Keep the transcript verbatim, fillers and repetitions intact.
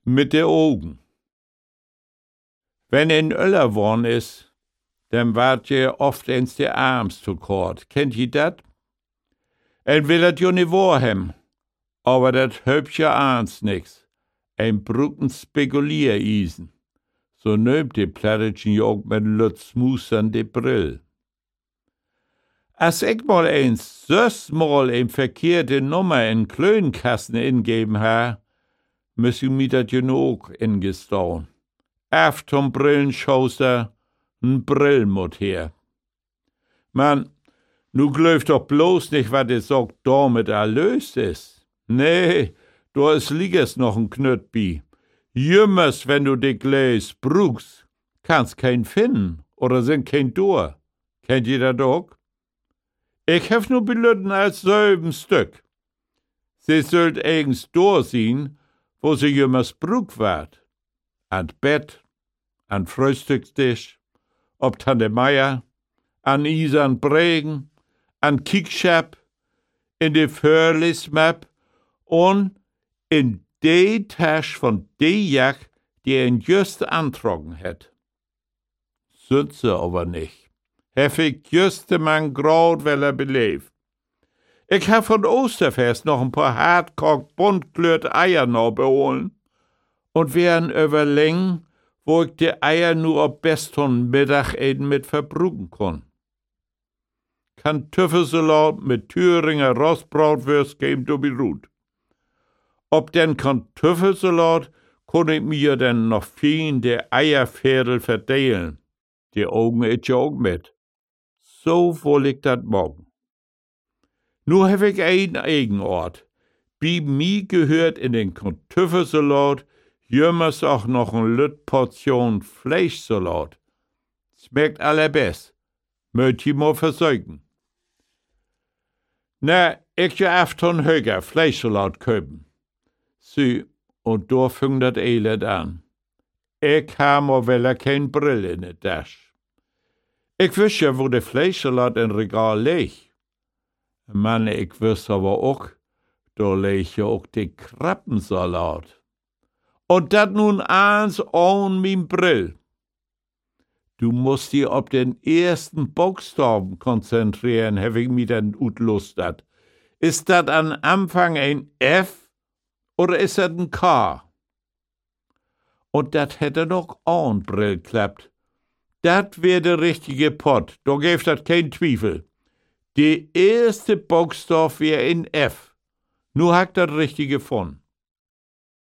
mit de Augen. Wenn een Öller worn is, dann wart je oft eens de Arms zu kort. Kennt je dat? En will dat jo nie wahrhem, aber dat helpt ja ans nix. Ein brucken Spekulierisen. So nömt de Plättchen jo auch mit Lutz Mus an de Brill. Als ich mal eins sös mal ein verkehrte Nummer in Klönkassen ingeben ha, müss ich mi dat jo auch ingestauen. Aft vom Brillenschoster n Brillmut her. Man, nu glöft doch bloß nicht, wat de sagt, damit erlöst is. Nee, da is liegers noch n Knütt bi. Jümmers, wenn du de Gläs brugst, kannst kein finden oder sind kein Dur. Kennt ihr dat auch? Ich hef nur belütten als selben Stück. Sie sollt eigens durchsehen, wo sie jümmers brug ward. An Bett, an Frühstückstisch, ob Tante Meier, an Isern Bregen, an Kickschap, in de Förlismap und in de Tasch von de Jack, die er just antrocken het. Sind sie aber nicht. Hef ich just de man graut, weil er beleeft. Ich hab von Osterfest noch ein paar hartkocht, buntglürt Eier noch beholen und wären überlegen, wo ich die Eier nur ob besten Mittageden mit verbruchen kann. Kartoffelsalat mit Thüringer Rostbratwürst geben du berut. Ob den Kartoffelsalat kann ich mir denn noch fein der Eierfädel verdeilen. Die Augen ich ja auch mit. So wohl ich dat morgen. Nur hab ich einen Eigenort. Bi mi gehört in den Kartoffelsalat jümmers auch noch ein Lütt Portion Fleischsalat. Schmeckt allerbest. Möcht ich mal versäugen. Na, ich ja afton höger Fleischsalat köpen. Sie, und da fing dat Elend an. Ich ham auch wel kein Brill in der Tasche. Ich wüs ja, wo der Fleischsalat in Regal liegt. Mann, ich wüs aber auch, da liegt ja auch der Krabbensalat. Und dat nun eins ohn min Brill. Du musst dich auf den ersten Buchstaben konzentrieren, hab ich mir dann utlustert. Ist dat an Anfang ein F oder ist dat ein K? Und dat hätte noch ohn Brill klappt. Dat wär der richtige Pott, da gäf dat kein Zweifel. Der erste Buchstab wär in F. Nu hack dat richtige von.